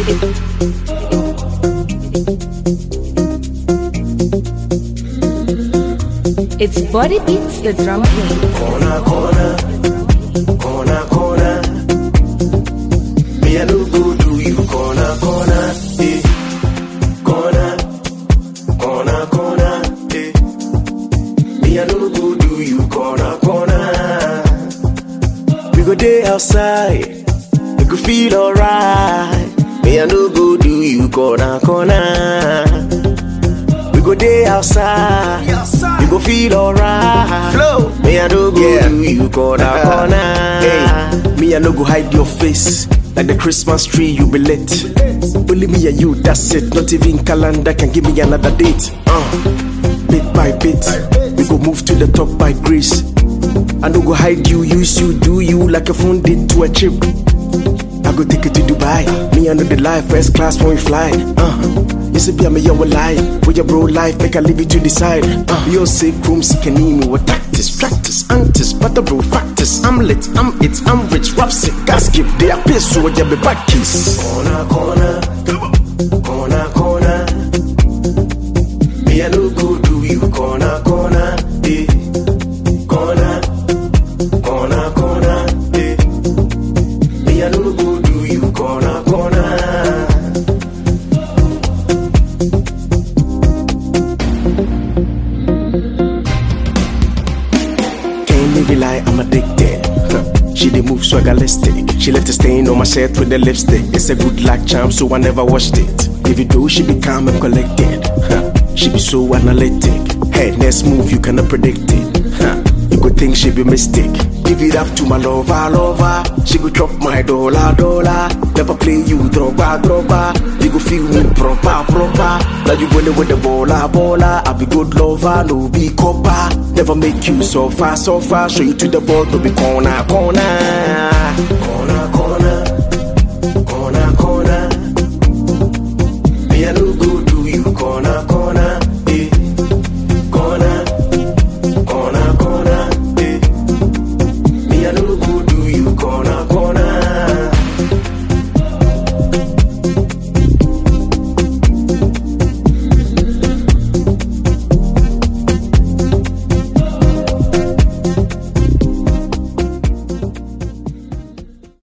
It's Body Beats, the drum king. Corner, corner, corner, corner. Me I no go do you corner, corner, eh. Corner, corner, corner, eh. Me I no go do you corner, corner. We go day outside, we go feel alright. Me I no go do you corner, corner. We go day outside, we go feel alright. Flow, me I no go do you corner, corner. Hey, me I no go hide your face like the Christmas tree you be lit. Only me and you, that's it. Not even calendar can give me another date. Bit by bit, we go move to the top by grace. I no go hide you, use you, do you like a phone did to a chip. I go take it to Dubai. Me I know the life, first class when we fly. You say be a me your lie. With your bro life, make I leave it to decide. You say room sick and what tactics, practice, antis, butter bro factors. I'm lit, I'm it, I'm rich, rap sick, gas give. They are pissed, so you be back kiss. Corner, corner, corner, corner. Me I no go do you corner, corner, eh. Corner, corner, corner, eh. Me I no go do you corner, corner. Lie, I'm addicted. She dey move swaggerlistic. She left a stain on my shirt with the lipstick. It's a good luck charm, so I never washed it. Even though she be calm and collected, she be so analytic. Hey, next move you cannot predict it. You could think she be mistake. Give it up to my lover, lover. She go drop my dollar, dollar. Never play you, droga, droga. You go feel me proper, proper. Now you running with the baller, baller. I be good lover, no be copper. Never make you so far, so far. Show you to the ball, no be corner, corner. Corner.